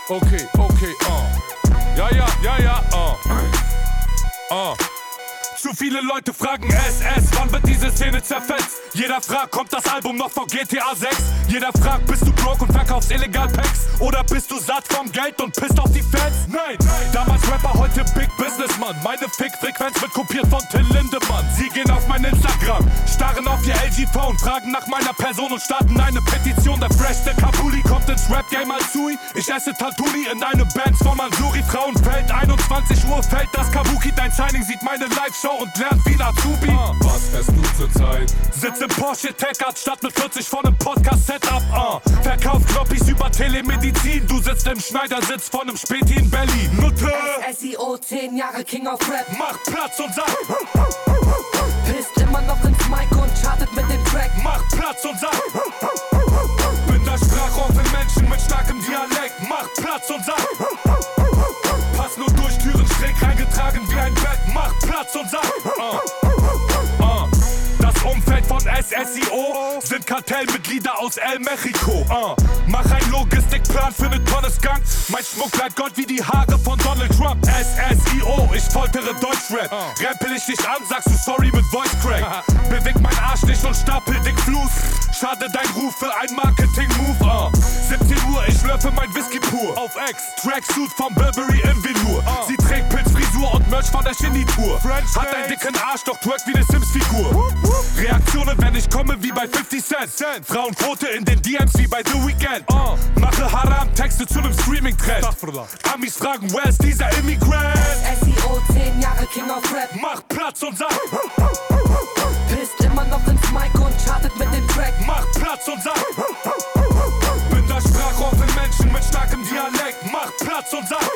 Okay, Zu viele Leute fragen SS, wann wird diese Szene zerfetzt? Jeder fragt, kommt das Album noch vor GTA 6? Jeder fragt, bist du broke und verkaufst illegal Packs? Oder bist du satt vom Geld und pisst auf die Fans? Nein, damals Rapper, heute Big Businessman. Meine Fick-Frequenz wird kopiert von Till Lindemann. Sie gehen auf mein Instagram, starren auf ihr LG-Phone, fragen nach meiner Person und starten eine Petition. Der freshste Kabuli kommt ins Rap-Game als Sui. Ich esse Tantuni in eine Band von Mansuri. Frauenfeld, 21 Uhr fällt das Kabuki. Dein Signing sieht meine Live-Show und lernt wie Azubi. Was fährst du zurzeit? Sitz im Porsche Taycan statt mit 40 von nem Podcast-Setup. Verkauf Kloppis über Telemedizin. Du sitzt im Schneidersitz von nem Späti in Berlin. Nutte! SEO, 10 Jahre King of Rap. Mach Platz und sag. Pisst immer noch ins Mic und chartet mit dem Track. Mach Platz und sag. Bin das Sprachrohr für Menschen mit starkem Dialekt. Mach Platz und sag. Pass nur durch, Türen schräg reingetragen wie ein Bett. Mach Platz und sag. Das Umfeld von SSIO sind Kartellmitglieder aus El Mexico. Mach einen Logistikplan für ne Tonne Skunk. Mein Schmuck bleibt Gold wie die Haare von Donald Trump. SSIO, ich foltere Deutschrap. Rempel ich dich an, sagst du sorry mit Voice Crack. Beweg mein Arsch nicht und stapel dick Fluss. Schade dein Ruf für ein Marketing-Move. 17 Uhr, ich löffe mein Whisky pur. Auf X, Tracksuit vom Burberry in Velour. Sie trägt Pilzfrisur und Merch von der Shindy-Tour. Hat einen dicken Arsch, doch twerkt wie ne Sims-Figur. Reaktionen, wenn ich komme, wie bei 50 Cent. Frauenquote in den DMs wie bei The Weeknd. Mache Haram-Texte zu nem Streaming-Trend. Amis fragen, wer ist dieser Immigrant? SEO, 10 Jahre King of Rap. Mach Platz und sag. Pisst immer noch ins Mic und chartet mit dem Track. Mach Platz und sag. Bin das Sprachrohr für Menschen mit starkem Dialekt. Mach Platz und sag.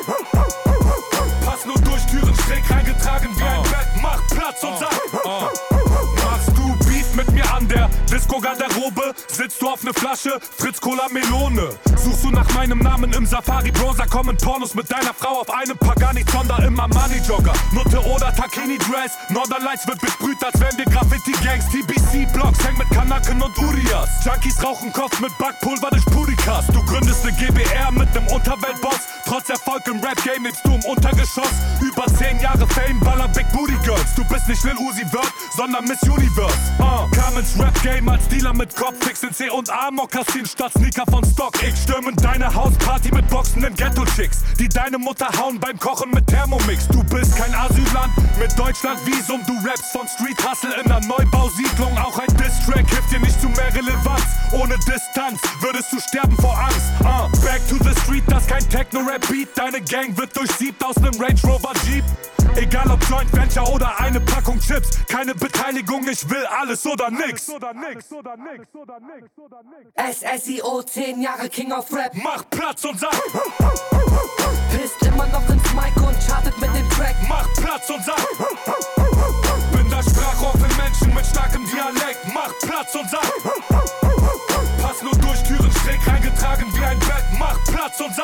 Pass nur durch, Türen schräg reingetragen wie ein Bett. Mach Platz und sag. Machst du Beef mit mir an der Disco-Garderobe? Sitzt du auf ne Flasche Fritz Cola Melone? Suchst du nach meinem Namen im Safari-Browser? Kommen Pornos mit deiner Frau auf einem Pagani Zonda im Armani-Jogger. Nutte oder Takini-Dress, Northern Lights wird besprüht, als wären wir Graffiti-Gangs. TBC-Blocks, häng mit Kanaken und Urias. Junkies rauchen Kopf mit Backpulver durch Pudikas. Du gründest ne GBR mit nem Unterweltboss. Trotz Erfolg im Rap-Game lebst du im Untergeschoss. Über 10 Jahre Fame, baller Big Booty Girls. Du bist nicht Lil Uzi Vert, sondern Miss Universe. Kam ins Rap-Game als Dealer mit Kopffix in C&A, Mokassin statt Sneaker von Stock. Ich stürm in deine Hausparty mit boxenden Ghetto-Chicks, die deine Mutter hauen beim Kochen mit Thermomix. Du bist kein Asylland mit Deutschland-Visum. Du rappst von Street-Hustle in einer Neubausiedlung. Auch ein Diss-Track hilft dir nicht zu mehr Relevanz. Ohne Distanz würdest du sterben vor Angst. Back to the street, das kein Techno-Rap-Beat. Deine Gang wird durchsiebt aus nem Range Rover Jeep. Egal ob Joint Venture oder eine Packung Chips. Keine Beteiligung, ich will alles oder nix. SSIO, 10 Jahre King of Rap. Mach Platz und sag. Pisst immer noch ins Mic und chartet mit dem Track. Mach Platz und sag. Bin das Sprachrohr für Menschen mit starkem Dialekt. Mach Platz und sag. Pass nur durch, Türen schräg reingetragen wie ein Bett. Mach Platz und sag.